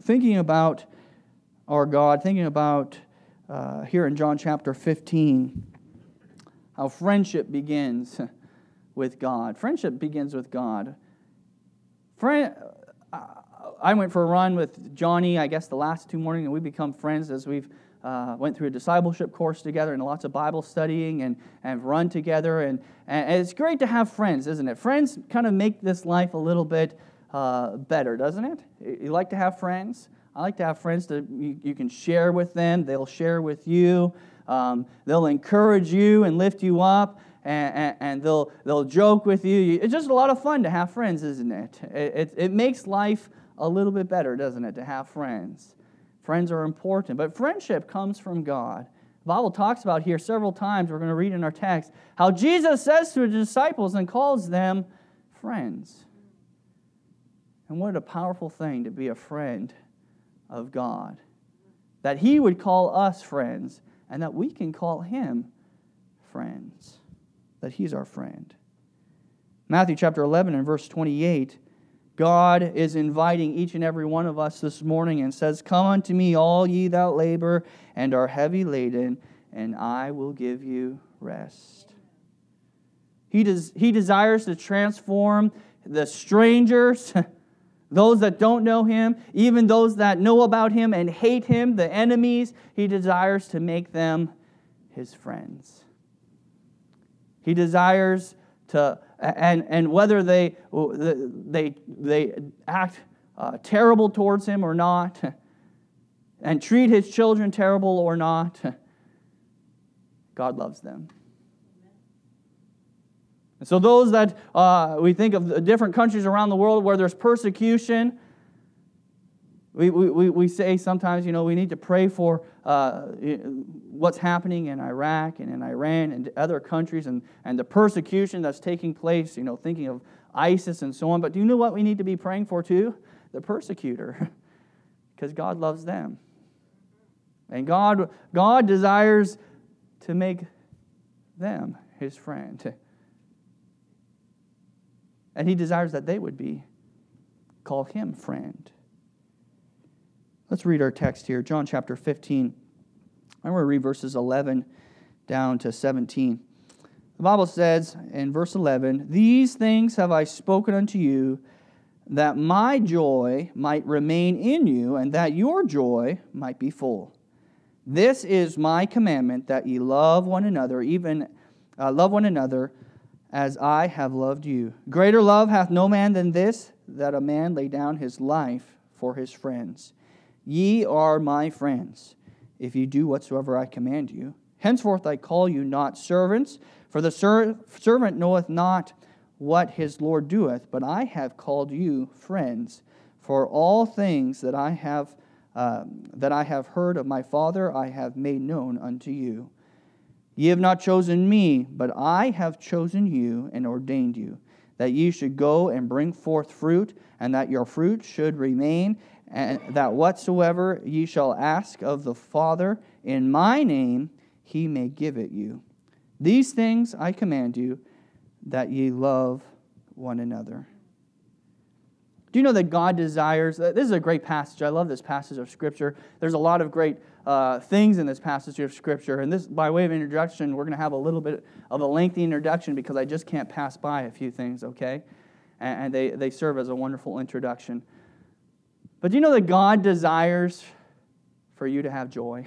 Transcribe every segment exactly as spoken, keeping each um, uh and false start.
thinking about our God, thinking about uh, here in John chapter fifteen, how friendship begins with God. Friendship begins with God. Friend, I went for a run with Johnny, I guess the last two mornings, and we become friends as we've uh, went through a discipleship course together and lots of Bible studying and, and run together. And, and it's great to have friends, isn't it? Friends kind of make this life a little bit uh, better, doesn't it? You like to have friends? I like to have friends that you, you can share with them. They'll share with you. Um, they'll encourage you and lift you up. And, and, and they'll they'll joke with you. It's just a lot of fun to have friends, isn't it? It, it? it makes life a little bit better, doesn't it, to have friends? Friends are important, but friendship comes from God. The Bible talks about here several times, we're going to read in our text, how Jesus says to his disciples and calls them friends. And what a powerful thing to be a friend of God. That He would call us friends, and that we can call Him friends. That He's our friend. Matthew chapter eleven and verse twenty-eight, God is inviting each and every one of us this morning and says, "Come unto me, all ye that labor and are heavy laden, and I will give you rest." He, des- he desires to transform the strangers, those that don't know Him, even those that know about Him and hate Him, the enemies. He desires to make them His friends. He desires to, and and whether they they they act uh, terrible towards Him or not, and treat His children terrible or not, God loves them. And so those that, uh, we think of different countries around the world where there's persecution, we, we, we say sometimes, you know, we need to pray for uh, what's happening in Iraq and in Iran and other countries and, and the persecution that's taking place, you know, thinking of ISIS and so on. But do you know what we need to be praying for too? The persecutor, because God loves them. And God, God desires to make them His friend. And He desires that they would be, call Him friend. Let's read our text here, John chapter fifteen. I'm going to read verses eleven down to seventeen. The Bible says in verse eleven, "These things have I spoken unto you, that my joy might remain in you, and that your joy might be full. This is my commandment, that ye love one another, even uh, love one another, as I have loved you. Greater love hath no man than this, that a man lay down his life for his friends. Ye are my friends, if ye do whatsoever I command you. Henceforth I call you not servants, for the ser- servant knoweth not what his Lord doeth, but I have called you friends. For all things that I have uh, that I have heard of my Father, I have made known unto you. Ye have not chosen me, but I have chosen you and ordained you, that ye should go and bring forth fruit, and that your fruit should remain, and that whatsoever ye shall ask of the Father in my name, He may give it you. These things I command you, that ye love one another." Do you know that God desires, this is a great passage, I love this passage of Scripture. There's a lot of great uh, things in this passage of Scripture, and this, by way of introduction, we're going to have a little bit of a lengthy introduction because I just can't pass by a few things, okay? And, and they, they serve as a wonderful introduction. But do you know that God desires for you to have joy?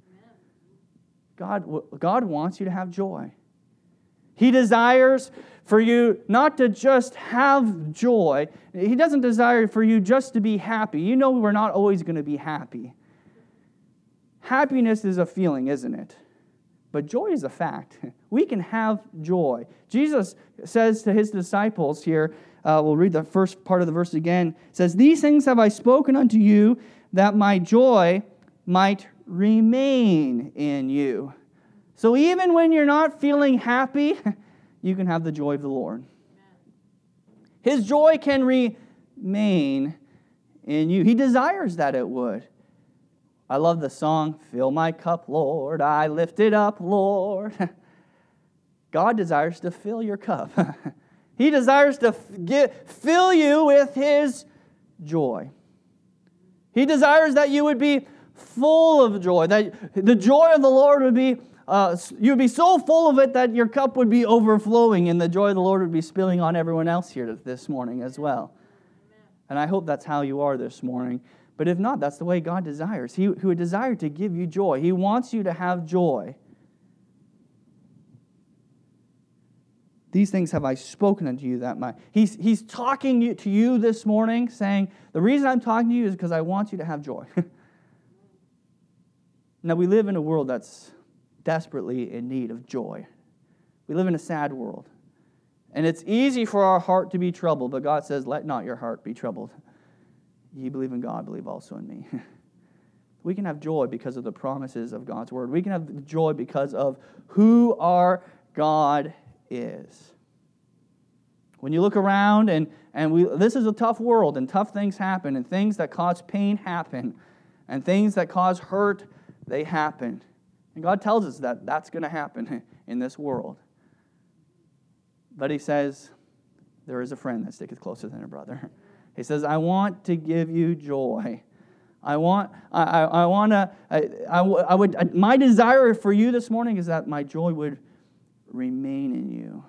God, God wants you to have joy. He desires for you not to just have joy. He doesn't desire for you just to be happy. You know we're not always going to be happy. Happiness is a feeling, isn't it? But joy is a fact. We can have joy. Jesus says to His disciples here, uh, we'll read the first part of the verse again. It says, "These things have I spoken unto you, that my joy might remain in you." So even when you're not feeling happy, you can have the joy of the Lord. His joy can remain in you. He desires that it would. I love the song, "Fill my cup, Lord, I lift it up, Lord." God desires to fill your cup. He desires to get, fill you with His joy. He desires that you would be full of joy, that the joy of the Lord would be, uh, you would be so full of it that your cup would be overflowing, and the joy of the Lord would be spilling on everyone else here this morning as well. And I hope that's how you are this morning. But if not, that's the way God desires. He who would desire to give you joy. He wants you to have joy. These things have I spoken unto you, that my... He's, he's talking to you this morning, saying, the reason I'm talking to you is because I want you to have joy. Now, we live in a world that's desperately in need of joy. We live in a sad world. And it's easy for our heart to be troubled, but God says, let not your heart be troubled. Ye believe in God, believe also in me. We can have joy because of the promises of God's word. We can have joy because of who our God is. When you look around, and, and we this is a tough world, and tough things happen, and things that cause pain happen, and things that cause hurt, they happen. And God tells us that that's going to happen in this world. But He says, there is a friend that sticketh closer than a brother. He says, I want to give you joy. I want, I, I, I want to, I, I, I would, my desire for you this morning is that my joy would remain in you.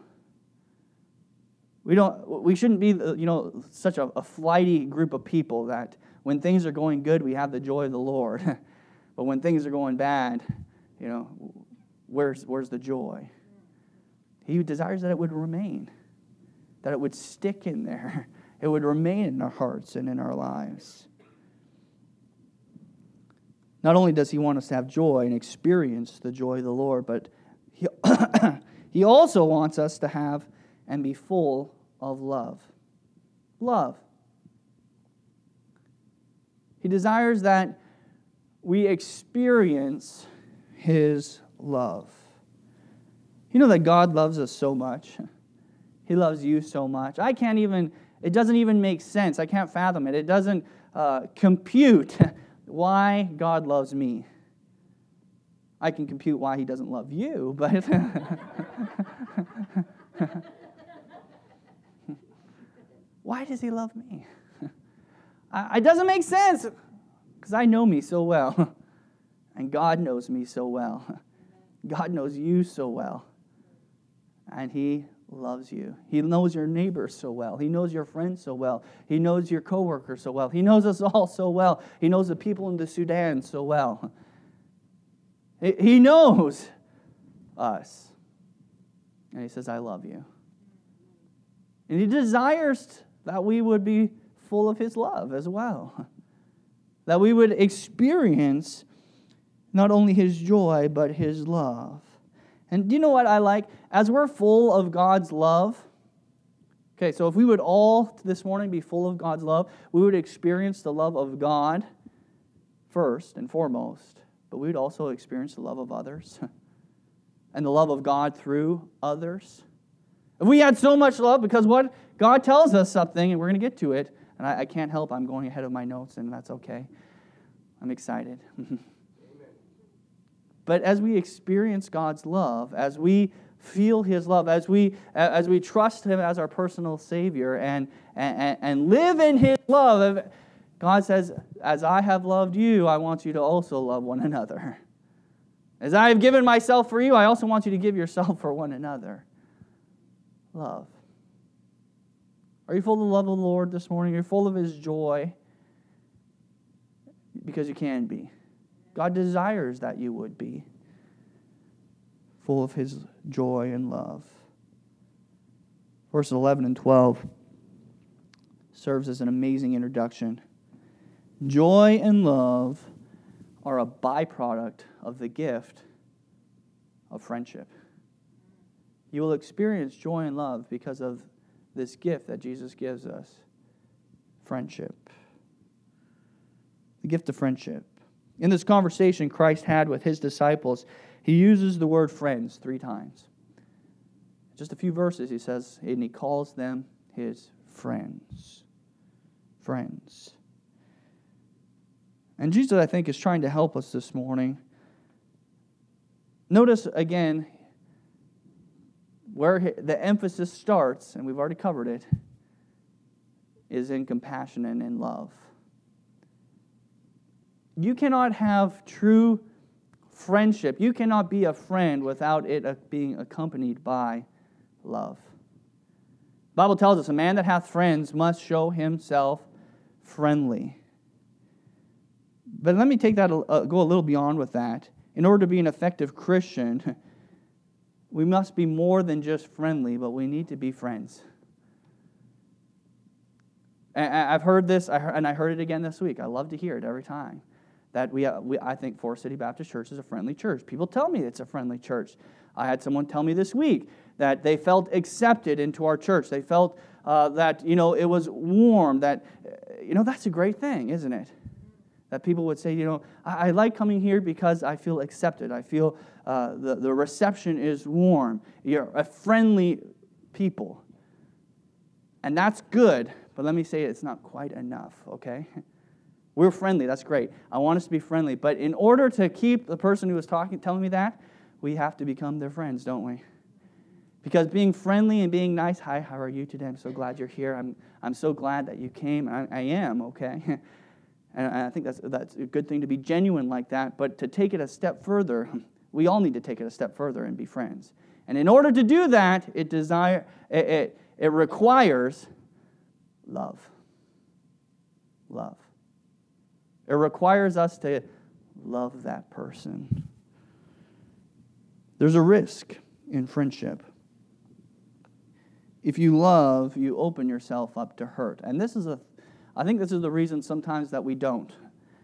We don't, we shouldn't be, you know, such a, a flighty group of people that when things are going good, we have the joy of the Lord. But when things are going bad, you know, where's, where's the joy? He desires that it would remain, that it would stick in there. It would remain in our hearts and in our lives. Not only does He want us to have joy and experience the joy of the Lord, but He, he also wants us to have and be full of love. Love. He desires that we experience His love. You know that God loves us so much. He loves you so much. I can't even, it doesn't even make sense. I can't fathom it. It doesn't uh, compute why God loves me. I can compute why He doesn't love you, but why does He love me? I, it doesn't make sense because I know me so well, and God knows me so well. God knows you so well, and He loves you. He knows your neighbors so well. He knows your friends so well. He knows your coworkers so well. He knows us all so well. He knows the people in the Sudan so well. He knows us. And He says, I love you. And He desires that we would be full of His love as well. That we would experience not only His joy, but His love. And do you know what I like? As we're full of God's love, okay, so if we would all this morning be full of God's love, we would experience the love of God first and foremost, but we would also experience the love of others and the love of God through others. If we had so much love, because what? God tells us something, and we're going to get to it, and I, I can't help, I'm going ahead of my notes, and that's okay. I'm excited. But as we experience God's love, as we feel His love, as we as we trust Him as our personal Savior and, and, and live in His love, God says, as I have loved you, I want you to also love one another. As I have given myself for you, I also want you to give yourself for one another. Love. Are you full of the love of the Lord this morning? Are you full of His joy? Because you can be. God desires that you would be full of His joy and love. Verses eleven and twelve serves as an amazing introduction. Joy and love are a byproduct of the gift of friendship. You will experience joy and love because of this gift that Jesus gives us, friendship. The gift of friendship. In this conversation Christ had with His disciples, He uses the word friends three times. Just a few verses, He says, and He calls them His friends. Friends. And Jesus, I think, is trying to help us this morning. Notice, again, where the emphasis starts, and we've already covered it, is in compassion and in love. You cannot have true friendship. You cannot be a friend without it being accompanied by love. The Bible tells us a man that hath friends must show himself friendly. But let me take that, uh, go a little beyond with that. In order to be an effective Christian, we must be more than just friendly, but we need to be friends. And I've heard this, and I heard it again this week. I love to hear it every time. That we, we, I think Forest City Baptist Church is a friendly church. People tell me it's a friendly church. I had someone tell me this week that they felt accepted into our church. They felt uh, that, you know, it was warm. That, you know, that's a great thing, isn't it? That people would say, you know, I, I like coming here because I feel accepted. I feel uh, the, the reception is warm. You're a friendly people. And that's good, but let me say it's not quite enough, okay? We're friendly, that's great. I want us to be friendly. But in order to keep the person who was talking, telling me that, we have to become their friends, don't we? Because being friendly and being nice, hi, how are you today? I'm so glad you're here. I'm I'm so glad that you came. I, I am, okay? And I think that's that's a good thing to be genuine like that. But to take it a step further, we all need to take it a step further and be friends. And in order to do that, it desire it it, it requires love. Love. It requires us to love that person. There's a risk in friendship. If you love, you open yourself up to hurt. And this is a, I think this is the reason sometimes that we don't.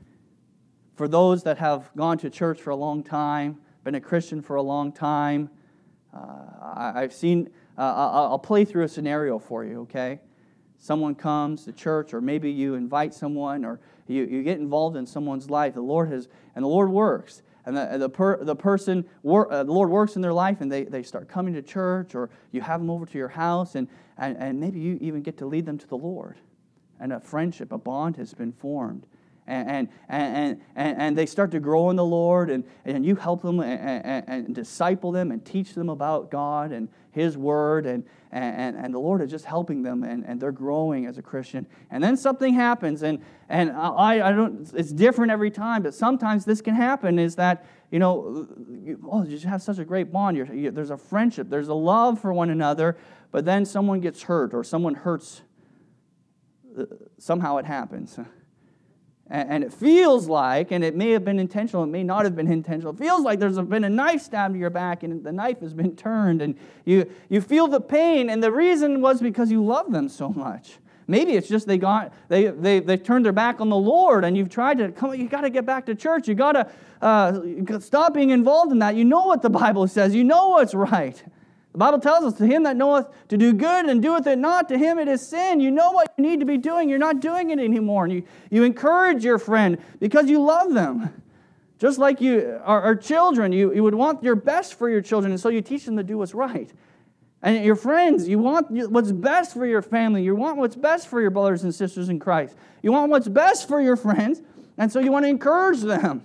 For those that have gone to church for a long time, been a Christian for a long time, uh, I, I've seen, uh, I'll play through a scenario for you, okay? Someone comes to church, or maybe you invite someone, or you, you get involved in someone's life. The Lord has, and the Lord works, and the the, per, the person, wor, uh, the Lord works in their life, and they, they start coming to church, or you have them over to your house, and, and, and maybe you even get to lead them to the Lord, and a friendship, a bond has been formed, and and and and, and they start to grow in the Lord, and, and you help them and, and, and disciple them and teach them about God and His Word, and and, and the Lord is just helping them, and, and they're growing as a Christian. And then something happens, and and I I don't. It's different every time, but sometimes this can happen. Is that you know, you, oh, you just have such a great bond. You're, you, there's a friendship, there's a love for one another, but then someone gets hurt, or someone hurts. Somehow it happens. And it feels like, and it may have been intentional, it may not have been intentional, it feels like there's been a knife stabbed to your back and the knife has been turned, and you, you feel the pain, and the reason was because you love them so much. Maybe it's just they got they they they turned their back on the Lord, and you've tried to come. You got to get back to church. You got to uh, stop being involved in that. You know what the Bible says. You know what's right. The Bible tells us, to him that knoweth to do good and doeth it not, to him it is sin. You know what you need to be doing. You're not doing it anymore. And you, you encourage your friend because you love them. Just like you are, are children, you, you would want your best for your children, and so you teach them to do what's right. And your friends, you want what's best for your family. You want what's best for your brothers and sisters in Christ. You want what's best for your friends, and so you want to encourage them.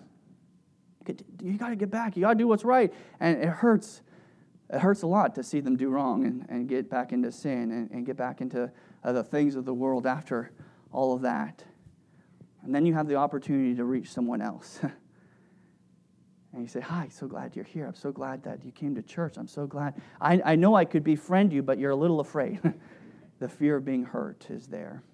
You got to get back. You got to do what's right. And it hurts. It hurts a lot to see them do wrong and, and get back into sin and, and get back into uh, the things of the world after all of that. And then you have the opportunity to reach someone else. And you say, hi, so glad you're here. I'm so glad that you came to church. I'm so glad. I, I know I could befriend you, but you're a little afraid. The fear of being hurt is there.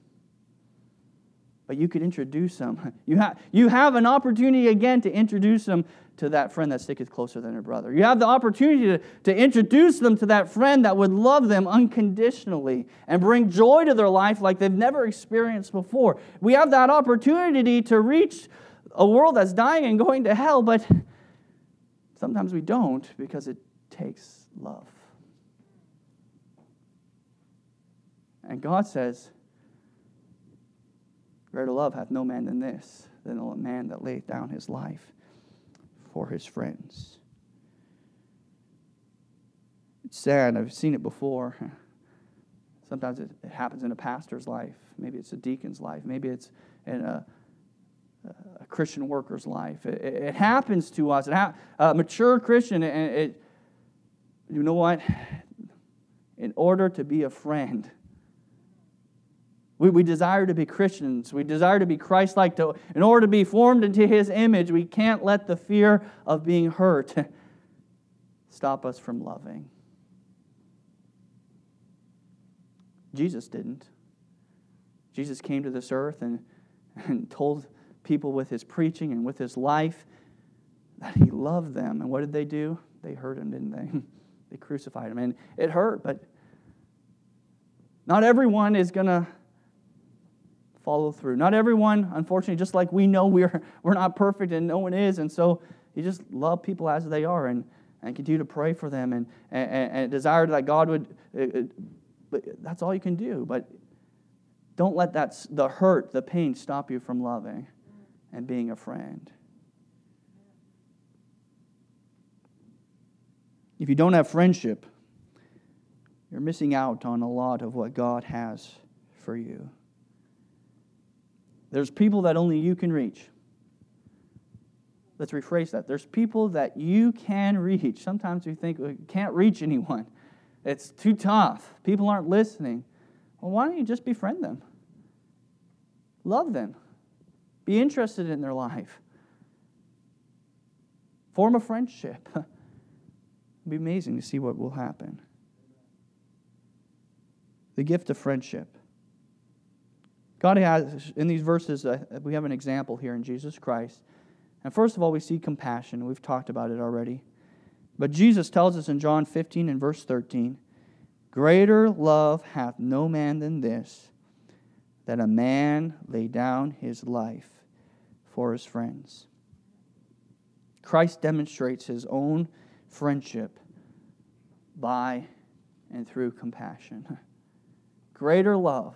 But you could introduce them. You have, you have an opportunity again to introduce them to that friend that sticketh closer than a brother. You have the opportunity to, to introduce them to that friend that would love them unconditionally and bring joy to their life like they've never experienced before. We have that opportunity to reach a world that's dying and going to hell, but sometimes we don't because it takes love. And God says, greater love hath no man than this, than a man that layeth down his life for his friends. It's sad. I've seen it before. Sometimes it happens in a pastor's life. Maybe it's a deacon's life. Maybe it's in a, a Christian worker's life. It, it, it happens to us. It ha- a mature Christian, and it, it, you know what? In order to be a friend, We, we desire to be Christians. We desire to be Christ-like. To, in order to be formed into His image, we can't let the fear of being hurt stop us from loving. Jesus didn't. Jesus came to this earth and, and told people with His preaching and with His life that He loved them. And what did they do? They hurt Him, didn't they? They crucified Him. And it hurt, but not everyone is going to follow through. Not everyone, unfortunately, just like we know we're we're not perfect and no one is, and so you just love people as they are and, and continue to pray for them and, and, and desire that God would, uh, but that's all you can do. But don't let that the hurt, the pain stop you from loving and being a friend. If you don't have friendship, you're missing out on a lot of what God has for you. There's people that only you can reach. Let's rephrase that. There's people that you can reach. Sometimes we think we can't reach anyone. It's too tough. People aren't listening. Well, why don't you just befriend them? Love them. Be interested in their life. Form a friendship. It'll be amazing to see what will happen. The gift of friendship. God has, in these verses, uh, we have an example here in Jesus Christ. And first of all, we see compassion. We've talked about it already. But Jesus tells us in John fifteen and verse thirteen, greater love hath no man than this, that a man lay down his life for his friends. Christ demonstrates His own friendship by and through compassion. Greater love.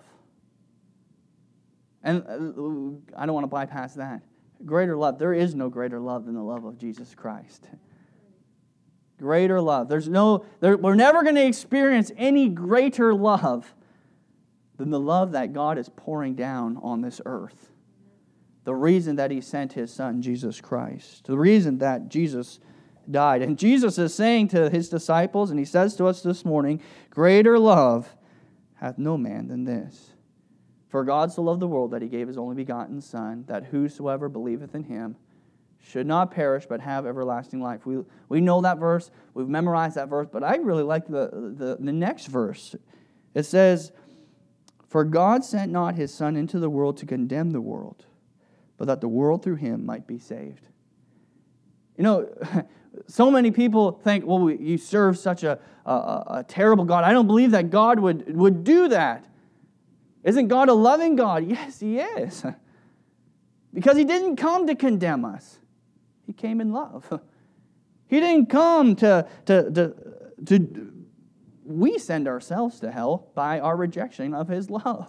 And I don't want to bypass that. Greater love. There is no greater love than the love of Jesus Christ. Greater love. There's no, there, we're never going to experience any greater love than the love that God is pouring down on this earth. The reason that He sent His Son, Jesus Christ. The reason that Jesus died. And Jesus is saying to His disciples, and He says to us this morning, greater love hath no man than this. For God so loved the world that He gave His only begotten Son, that whosoever believeth in Him should not perish, but have everlasting life. We we know that verse. We've memorized that verse. But I really like the, the, the next verse. It says, for God sent not His Son into the world to condemn the world, but that the world through Him might be saved. You know, so many people think, well, you serve such a, a, a terrible God. I don't believe that God would, would do that. Isn't God a loving God? Yes, He is. Because He didn't come to condemn us. He came in love. He didn't come to, to, to, to we send ourselves to hell by our rejection of His love.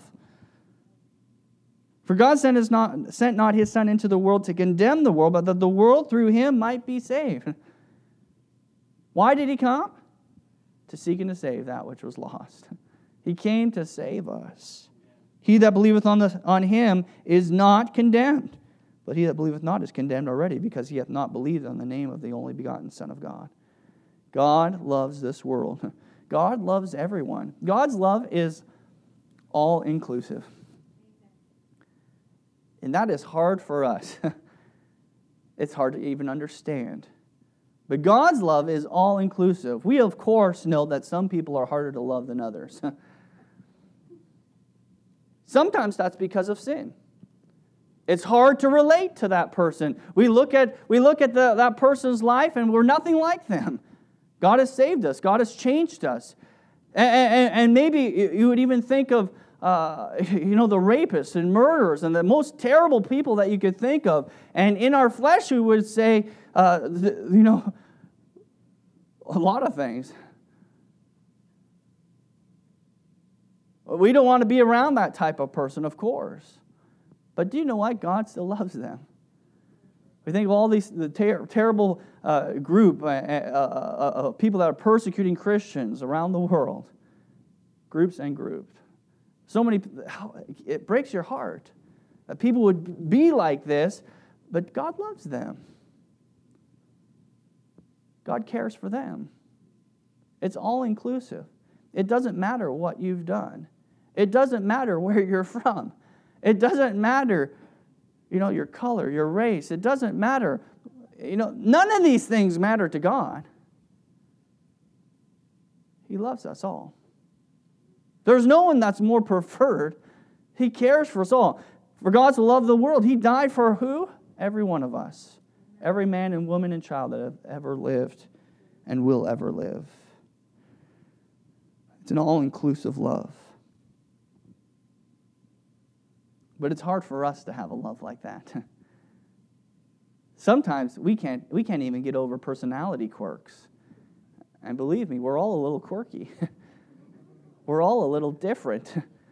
For God sent, his not, sent not His Son into the world to condemn the world, but that the world through Him might be saved. Why did He come? To seek and to save that which was lost. He came to save us. He that believeth on, the, on Him is not condemned, but he that believeth not is condemned already, because he hath not believed on the name of the only begotten Son of God. God loves this world. God loves everyone. God's love is all-inclusive. And that is hard for us. It's hard to even understand. But God's love is all-inclusive. We, of course, know that some people are harder to love than others. Sometimes that's because of sin. It's hard to relate to that person. We look at we look at the, that person's life and we're nothing like them. God has saved us. God has changed us. And, and, and maybe you would even think of uh, you know, the rapists and murderers and the most terrible people that you could think of. And in our flesh we would say, uh, the, you know, a lot of things. We don't want to be around that type of person, of course. But do you know what? God still loves them. We think of all these the ter- terrible uh, group uh, uh, uh, of people that are persecuting Christians around the world. Groups and groups. So many, it breaks your heart that people would be like this, but God loves them. God cares for them. It's all inclusive. It doesn't matter what you've done. It doesn't matter where you're from. It doesn't matter, you know, your color, your race. It doesn't matter. You know, none of these things matter to God. He loves us all. There's no one that's more preferred. He cares for us all. For God so loved the world, He died for who? Every one of us. Every man and woman and child that have ever lived and will ever live. It's an all-inclusive love. But it's hard for us to have a love like that. Sometimes we can't we can't even get over personality quirks. And believe me, we're all a little quirky. We're all a little different.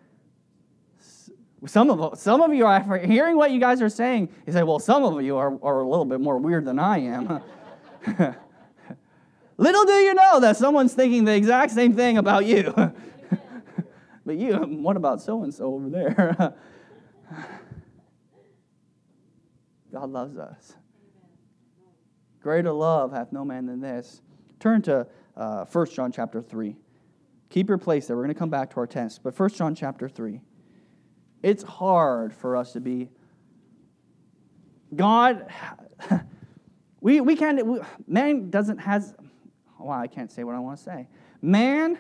Some of some of you are hearing what you guys are saying. You say, well, some of you are, are a little bit more weird than I am. Little do you know that someone's thinking the exact same thing about you. But you, what about so-and-so over there? God loves us. Greater love hath no man than this. Turn to uh, First John chapter three. Keep your place there. We're going to come back to our text. But First John chapter three. It's hard for us to be... God... we we can't... We, man doesn't has... Wow, I can't say what I want to say. Man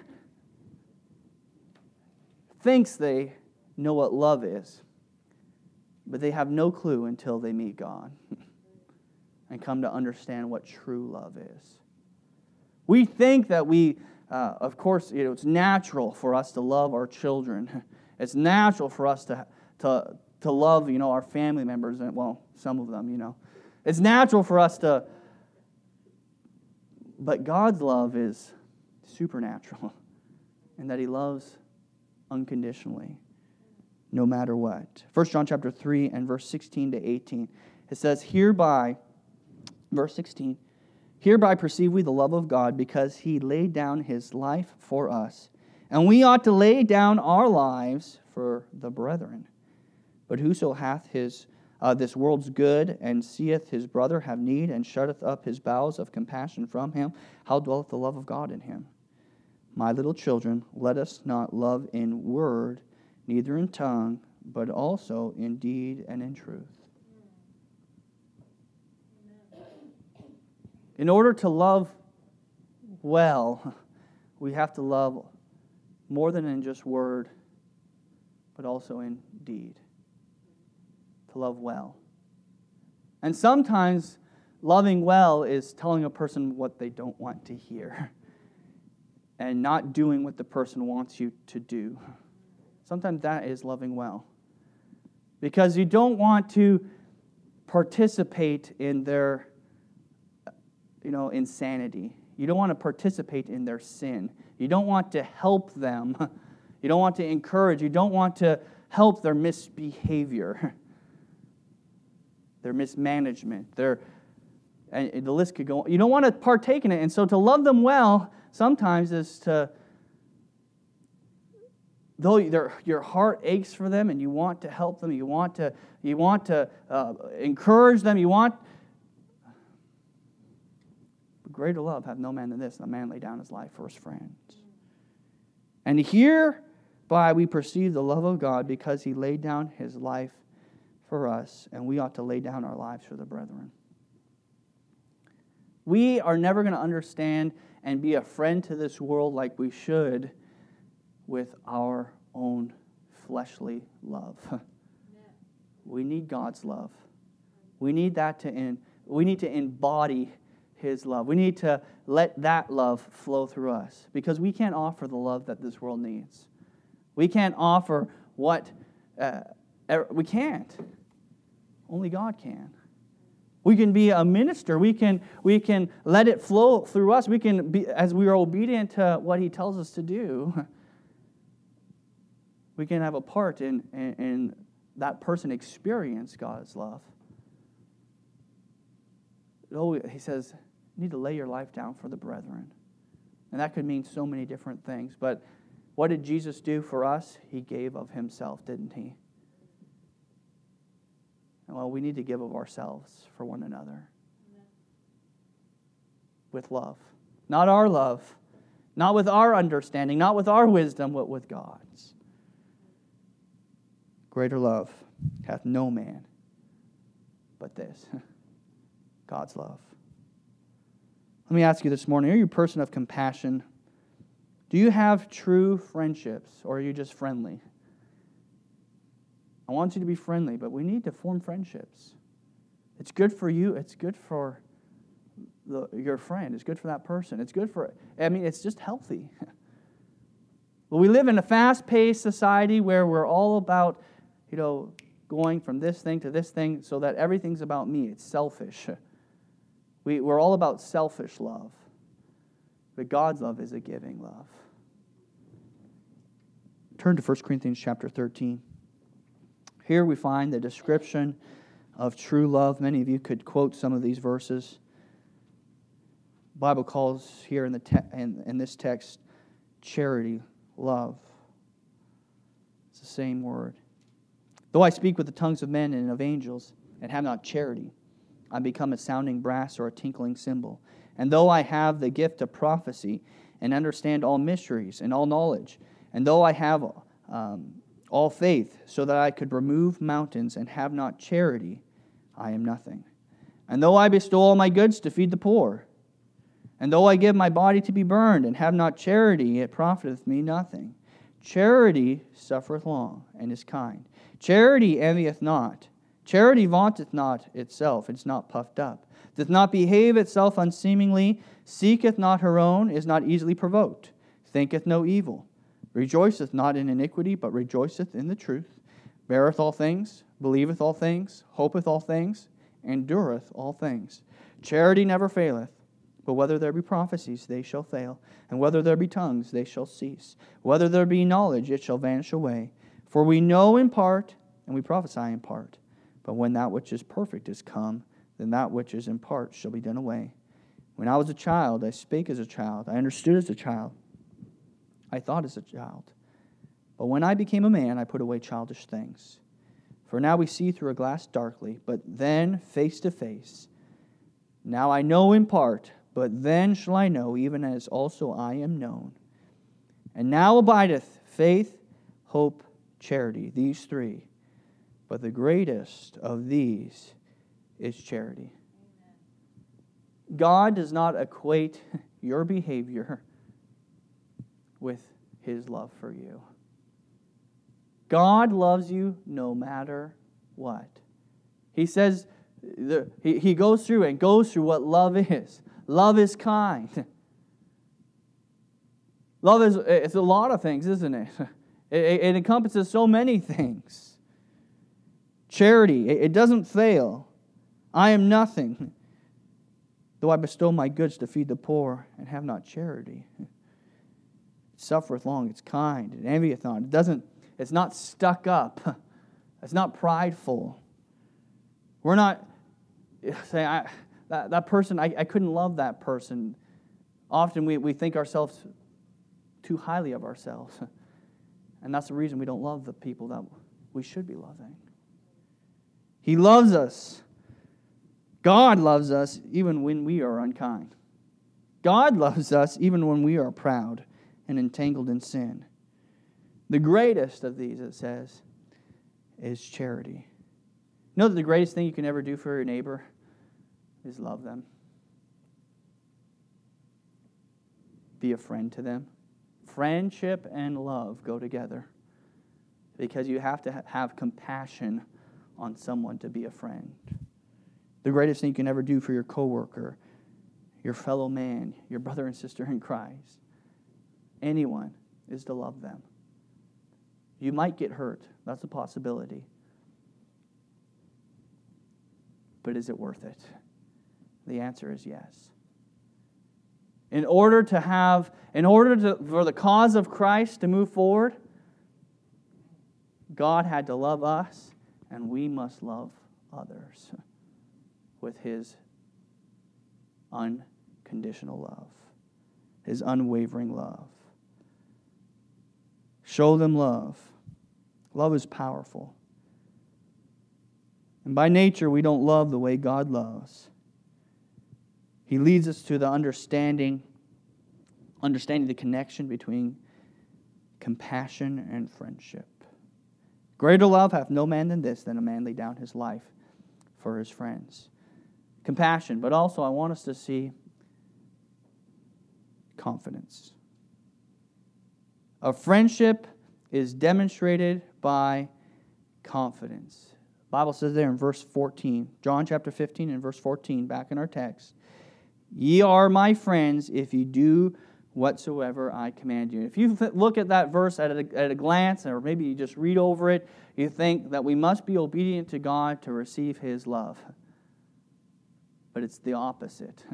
thinks they know what love is, but they have no clue until they meet God and come to understand what true love is. We think that we, uh, of course, you know, it's natural for us to love our children. It's natural for us to to to love, you know, our family members, and well, some of them, you know. It's natural for us to, but God's love is supernatural, in that He loves unconditionally, no matter what. First John chapter three and verse sixteen to eighteen. It says, hereby, verse sixteen, hereby perceive we the love of God, because He laid down His life for us. And we ought to lay down our lives for the brethren. But whoso hath his uh, this world's good, and seeth his brother have need, and shutteth up his bowels of compassion from him, how dwelleth the love of God in him? My little children, let us not love in word, neither in tongue, but also in deed and in truth. In order to love well, we have to love more than in just word, but also in deed. To love well. And sometimes loving well is telling a person what they don't want to hear and not doing what the person wants you to do. Sometimes that is loving well. Because you don't want to participate in their, you know, insanity. You don't want to participate in their sin. You don't want to help them. You don't want to encourage. You don't want to help their misbehavior, their mismanagement, their, and the list could go on. You don't want to partake in it. And so to love them well sometimes is to, though your heart aches for them and you want to help them, you want to, you want to uh, encourage them, you want... Greater love hath no man than this, a man lay down his life for his friends. And hereby we perceive the love of God, because He laid down His life for us, and we ought to lay down our lives for the brethren. We are never going to understand and be a friend to this world like we should with our own fleshly love. We need God's love. We need that to in, we need to embody His love. We need to let that love flow through us, because we can't offer the love that this world needs. We can't offer what, uh, we can't. Only God can. We can be a minister. We can, we can let it flow through us. We can be, as we are obedient to what He tells us to do, we can have a part in, in, in that person experience God's love. Oh, He says, you need to lay your life down for the brethren. And that could mean so many different things. But what did Jesus do for us? He gave of Himself, didn't He? And well, we need to give of ourselves for one another. Amen. With love. Not our love. Not with our understanding. Not with our wisdom, but with God's. Greater love hath no man but this, God's love. Let me ask you this morning, are you a person of compassion? Do you have true friendships, or are you just friendly? I want you to be friendly, but we need to form friendships. It's good for you. It's good for the, your friend. It's good for that person. It's good for, I mean, it's just healthy. Well, we live in a fast-paced society where we're all about, you know, going from this thing to this thing so that everything's about me. It's selfish. We, we're all about selfish love. But God's love is a giving love. Turn to First Corinthians chapter thirteen. Here we find the description of true love. Many of you could quote some of these verses. The Bible calls here in, the te- in, in this text charity, love. It's the same word. Though I speak with the tongues of men and of angels and have not charity, I become a sounding brass or a tinkling cymbal. And though I have the gift of prophecy and understand all mysteries and all knowledge, and though I have um, all faith so that I could remove mountains and have not charity, I am nothing. And though I bestow all my goods to feed the poor, and though I give my body to be burned and have not charity, it profiteth me nothing. Charity suffereth long and is kind. Charity envieth not. Charity vaunteth not itself, it's not puffed up, doth not behave itself unseemingly, seeketh not her own, is not easily provoked, thinketh no evil, rejoiceth not in iniquity, but rejoiceth in the truth, beareth all things, believeth all things, hopeth all things, endureth all things. Charity never faileth. But whether there be prophecies, they shall fail. And whether there be tongues, they shall cease. Whether there be knowledge, it shall vanish away. For we know in part, and we prophesy in part. But when that which is perfect is come, then that which is in part shall be done away. When I was a child, I spake as a child. I understood as a child. I thought as a child. But when I became a man, I put away childish things. For now we see through a glass darkly, but then face to face. Now I know in part, but then shall I know, even as also I am known. And now abideth faith, hope, charity, these three. But the greatest of these is charity. Amen. God does not equate your behavior with His love for you. God loves you no matter what. He says, he, he goes through and goes through what love is. Love is kind. Love is it's a lot of things, isn't it? It, it encompasses so many things. Charity, it, it doesn't fail. I am nothing, though I bestow my goods to feed the poor and have not charity. It suffereth long, it's kind, it envieth not. It doesn't, it's not stuck up. It's not prideful. We're not saying, I, that, that person, I, I couldn't love that person. Often we, we think ourselves too highly of ourselves. And that's the reason we don't love the people that we should be loving. He loves us. God loves us even when we are unkind. God loves us even when we are proud and entangled in sin. The greatest of these, it says, is charity. You know that the greatest thing you can ever do for your neighbor is love them. Be a friend to them. Friendship and love go together because you have to have compassion on someone to be a friend. The greatest thing you can ever do for your coworker, your fellow man, your brother and sister in Christ, anyone, is to love them. You might get hurt. That's a possibility. But is it worth it? The answer is yes. In order to have, in order to, for the cause of Christ to move forward, God had to love us, and we must love others with His unconditional love, His unwavering love. Show them love. Love is powerful. And by nature, we don't love the way God loves. He leads us to the understanding, understanding the connection between compassion and friendship. Greater love hath no man than this, than a man lay down his life for his friends. Compassion, but also I want us to see confidence. A friendship is demonstrated by confidence. The Bible says there in verse fourteen, John chapter fifteen and verse fourteen, back in our text, ye are my friends if you do whatsoever I command you. If you look at that verse at a, at a glance, or maybe you just read over it, you think that we must be obedient to God to receive His love. But it's the opposite.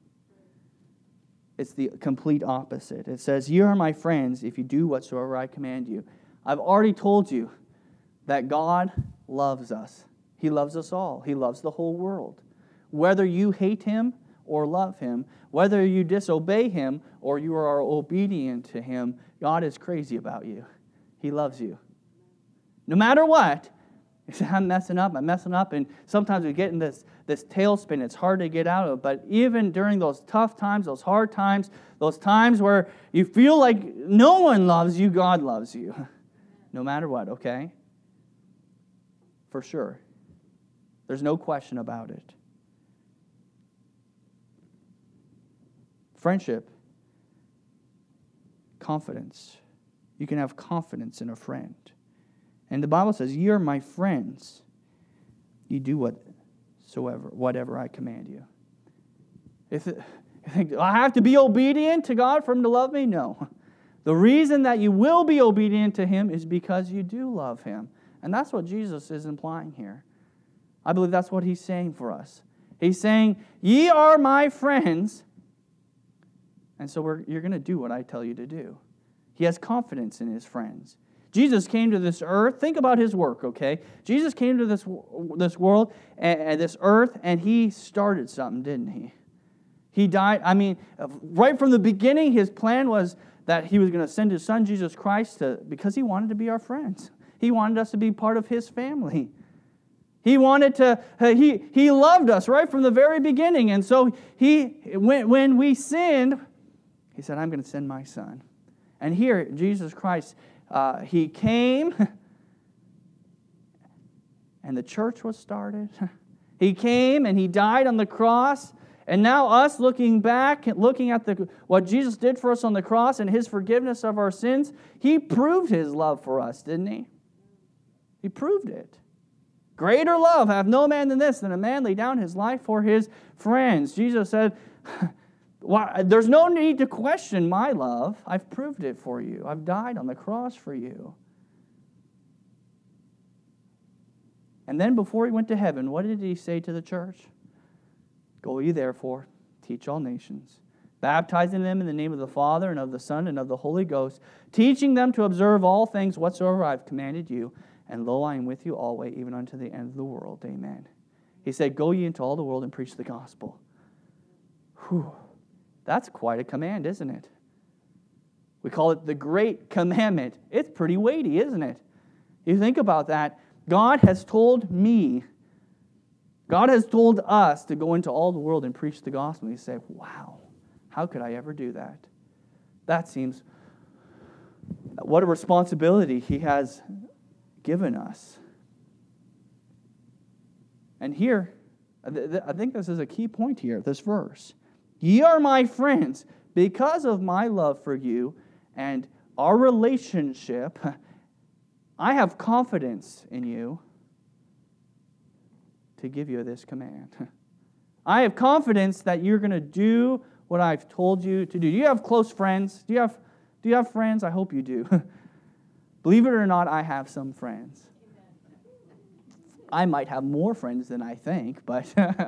It's the complete opposite. It says, ye are my friends if you do whatsoever I command you. I've already told you that God loves us. He loves us all. He loves the whole world. Whether you hate Him or love Him, whether you disobey Him or you are obedient to Him, God is crazy about you. He loves you. No matter what, you say, I'm messing up, I'm messing up, and sometimes we get in this, this tailspin. It's hard to get out of. But even during those tough times, those hard times, those times where you feel like no one loves you, God loves you. No matter what, okay? For sure. There's no question about it. Friendship, confidence. You can have confidence in a friend. And the Bible says, ye are my friends. You do whatsoever, whatever I command you. If it, you think, I have to be obedient to God for Him to love me? No. The reason that you will be obedient to Him is because you do love Him. And that's what Jesus is implying here. I believe that's what He's saying for us. He's saying, ye are my friends, and so we're, you're going to do what I tell you to do. He has confidence in His friends. Jesus came to this earth. Think about His work, okay? Jesus came to this, this world, and, and this earth, and He started something, didn't He? He died. I mean, right from the beginning, His plan was that He was going to send His Son, Jesus Christ, to, because He wanted to be our friends. He wanted us to be part of His family. He wanted to, He, he loved us right from the very beginning. And so He, when, when we sinned, He said, I'm going to send my Son. And here, Jesus Christ, uh, He came, and the church was started. He came, and He died on the cross. And now us looking back, looking at the what Jesus did for us on the cross and His forgiveness of our sins, He proved His love for us, didn't He? He proved it. Greater love hath no man than this, than a man lay down his life for his friends. Jesus said, well, there's no need to question my love. I've proved it for you. I've died on the cross for you. And then before He went to heaven, what did He say to the church? Go ye therefore, teach all nations, baptizing them in the name of the Father and of the Son and of the Holy Ghost, teaching them to observe all things whatsoever I have commanded you. And lo, I am with you always, even unto the end of the world. Amen. He said, go ye into all the world and preach the gospel. Whew. That's quite a command, isn't it? We call it the Great Commandment. It's pretty weighty, isn't it? You think about that. God has told me, God has told us to go into all the world and preach the gospel. And you say, wow, how could I ever do that? That seems, what a responsibility He has given us. And here, I think this is a key point here, this verse. Ye are my friends because of my love for you and our relationship. I have confidence in you to give you this command. I have confidence that you're going to do what I've told you to do. Do you have close friends? Do you have, do you have friends? I hope you do. Believe it or not, I have some friends. I might have more friends than I think, but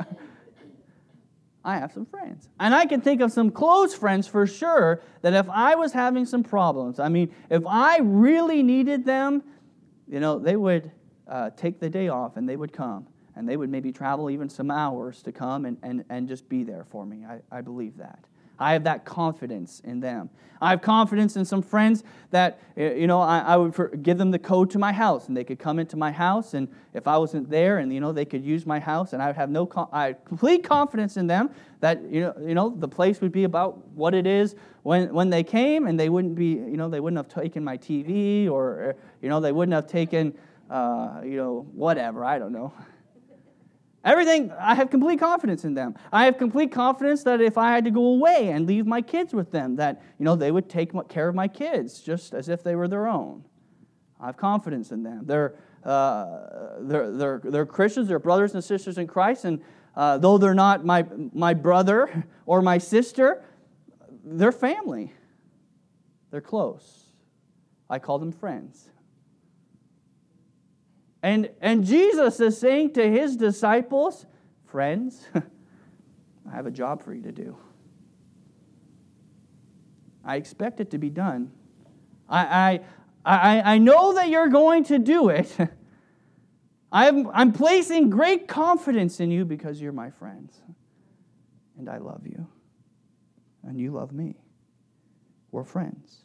I have some friends. And I can think of some close friends for sure that if I was having some problems, I mean, if I really needed them, you know, they would uh, take the day off and they would come. And they would maybe travel even some hours to come and, and, and just be there for me. I, I believe that. I have that confidence in them. I have confidence in some friends that, you know, I, I would give them the code to my house, and they could come into my house, and if I wasn't there, and, you know, they could use my house, and I would have no, I had complete confidence in them that, you know, you know, the place would be about what it is when, when they came, and they wouldn't be, you know, they wouldn't have taken my T V, or, you know, they wouldn't have taken uh, you know, whatever, I don't know. Everything, I have complete confidence in them. I have complete confidence that if I had to go away and leave my kids with them, that, you know, they would take care of my kids just as if they were their own. I have confidence in them. They're, uh, they're, they're, they're Christians, they're brothers and sisters in Christ, and uh, though they're not my, my brother or my sister, they're family. They're close. I call them friends. And, and Jesus is saying to his disciples, friends, I have a job for you to do. I expect it to be done. I, I, I, I know that you're going to do it. I'm, I'm placing great confidence in you because you're my friends. And I love you. And you love me. We're friends.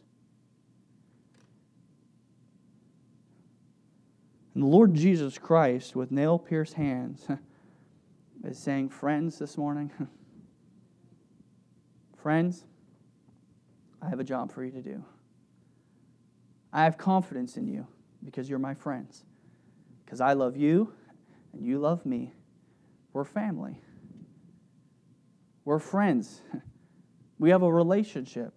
And the Lord Jesus Christ, with nail-pierced hands, is saying, friends, this morning, friends, I have a job for you to do. I have confidence in you because you're my friends. Because I love you and you love me. We're family. We're friends. We have a relationship.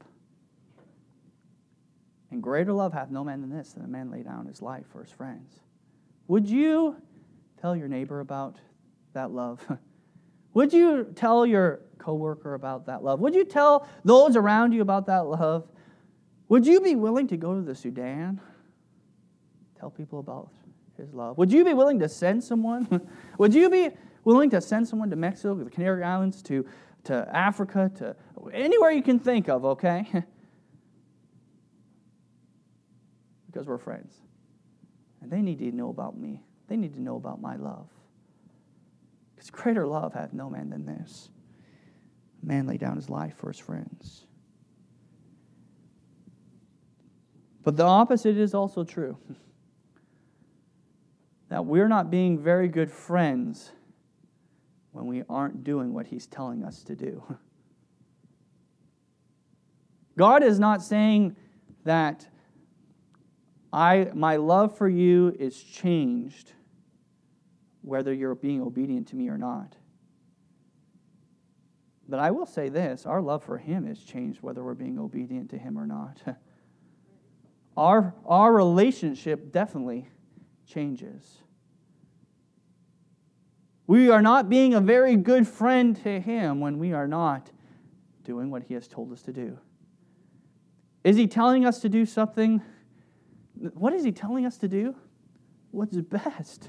And greater love hath no man than this, than a man lay down his life for his friends. Would you tell your neighbor about that love? Would you tell your coworker about that love? Would you tell those around you about that love? Would you be willing to go to the Sudan? Tell people about his love. Would you be willing to send someone? Would you be willing to send someone to Mexico, to the Canary Islands, to, to Africa, to anywhere you can think of, okay? Because we're friends. And they need to know about me. They need to know about my love. Because greater love hath no man than this. A man lay down his life for his friends. But the opposite is also true. That we're not being very good friends when we aren't doing what he's telling us to do. God is not saying that I, my love for you is changed whether you're being obedient to me or not. But I will say this, our love for him is changed whether we're being obedient to him or not. Our, our relationship definitely changes. We are not being a very good friend to him when we are not doing what he has told us to do. Is he telling us to do something? What is he telling us to do? What's best?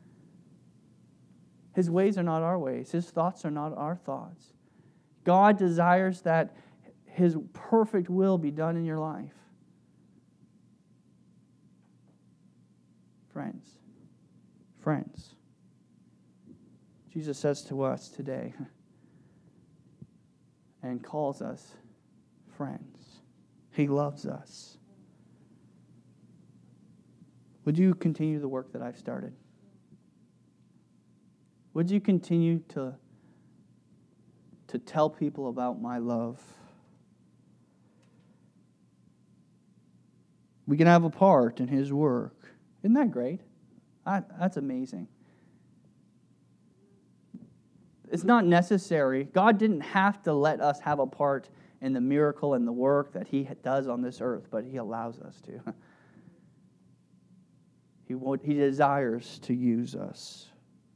His ways are not our ways. His thoughts are not our thoughts. God desires that his perfect will be done in your life. Friends, friends, Jesus says to us today and calls us friends. He loves us. Would you continue the work that I've started? Would you continue to, to tell people about my love? We can have a part in his work. Isn't that great? I, that's amazing. It's not necessary. God didn't have to let us have a part in the miracle and the work that he does on this earth, but he allows us to. He, he desires to use us.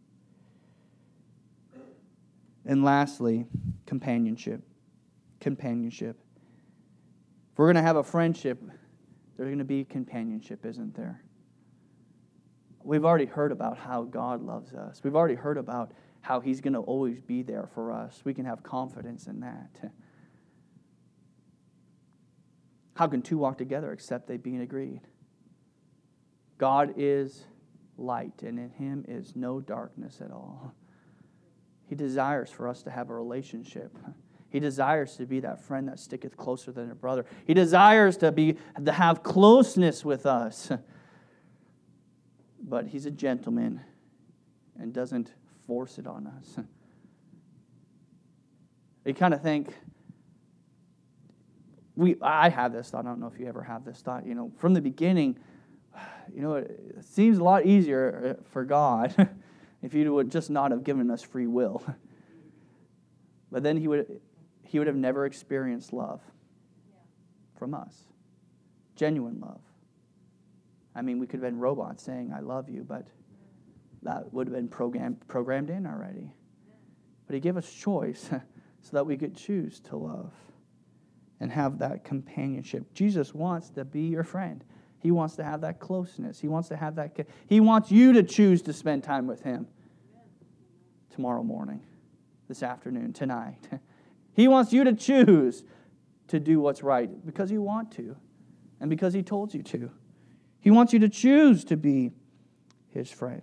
And lastly, companionship. Companionship. If we're going to have a friendship, there's going to be companionship, isn't there? We've already heard about how God loves us. We've already heard about how he's going to always be there for us. We can have confidence in that. How can two walk together except they be agreed? God is light, and in him is no darkness at all. He desires for us to have a relationship. He desires to be that friend that sticketh closer than a brother. He desires to be to have closeness with us. But he's a gentleman and doesn't force it on us. You kind of think, we. I have this thought, I don't know if you ever have this thought, you know, from the beginning, you know, it seems a lot easier for God if He would just not have given us free will. But then He would, He would have never experienced love from us. Genuine love. I mean, we could have been robots saying, I love you, but that would have been programmed, programmed in already. But He gave us choice so that we could choose to love and have that companionship. Jesus wants to be your friend. He wants to have that closeness. He wants to have that. He wants you to choose to spend time with Him tomorrow morning, this afternoon, tonight. He wants you to choose to do what's right because you want to and because He told you to. He wants you to choose to be His friend.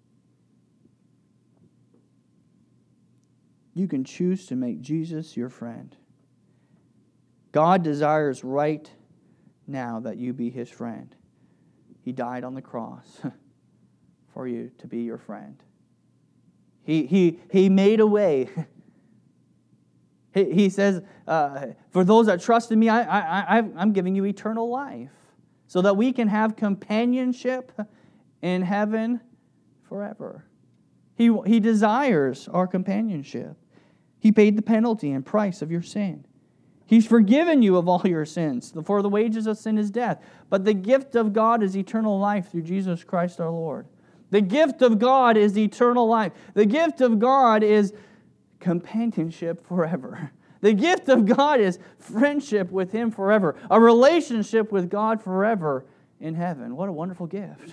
You can choose to make Jesus your friend. God desires right now that you be His friend. He died on the cross for you to be your friend. He, he, he made a way. He, he says, uh, for those that trust in me, I, I, I, I'm giving you eternal life so that we can have companionship in heaven forever. He, he desires our companionship. He paid the penalty and price of your sin. He's forgiven you of all your sins, for the wages of sin is death. But the gift of God is eternal life through Jesus Christ our Lord. The gift of God is eternal life. The gift of God is companionship forever. The gift of God is friendship with Him forever. A relationship with God forever in heaven. What a wonderful gift.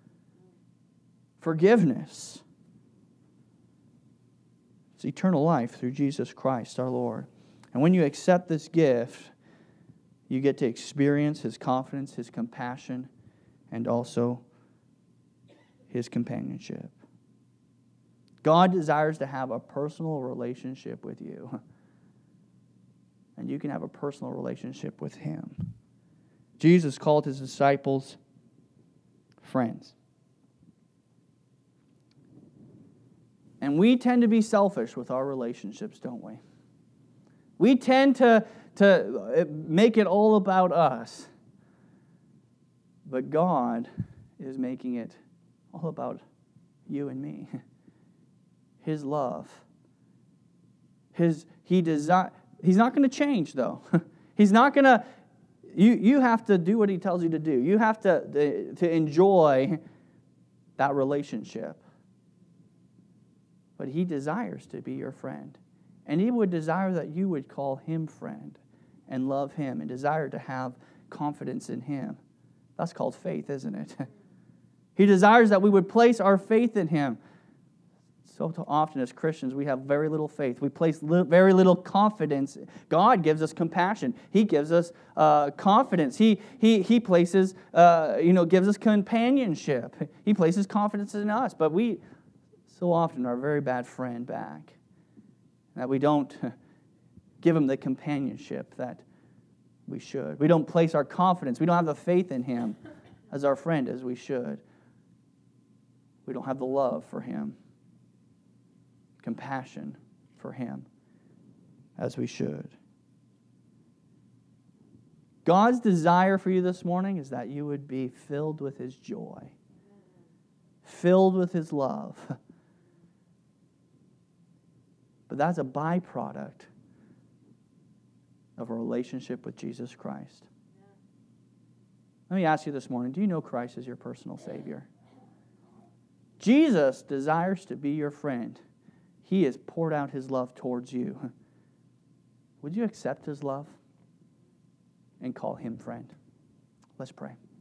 Forgiveness. It's eternal life through Jesus Christ our Lord. And when you accept this gift, you get to experience His confidence, His compassion, and also His companionship. God desires to have a personal relationship with you. And you can have a personal relationship with Him. Jesus called His disciples friends. And we tend to be selfish with our relationships, don't we? We tend to, to make it all about us. But God is making it all about you and me. His love. His, he desi- He's not going to change, though. He's not going to... You, you have to do what He tells you to do. You have to, to, to enjoy that relationship. But He desires to be your friend. And He would desire that you would call Him friend and love Him and desire to have confidence in Him. That's called faith, isn't it? He desires that we would place our faith in Him. So often as Christians, we have very little faith. We place li- very little confidence. God gives us compassion. He gives us uh, confidence. He He He places, uh, you know, gives us companionship. He places confidence in us. But we so often are a very bad friend back. That we don't give Him the companionship that we should. We don't place our confidence. We don't have the faith in Him as our friend as we should. We don't have the love for Him, compassion for Him as we should. God's desire for you this morning is that you would be filled with His joy, filled with His love. But that's a byproduct of a relationship with Jesus Christ. Let me ask you this morning, do you know Christ as your personal Savior? Jesus desires to be your friend. He has poured out His love towards you. Would you accept His love and call Him friend? Let's pray.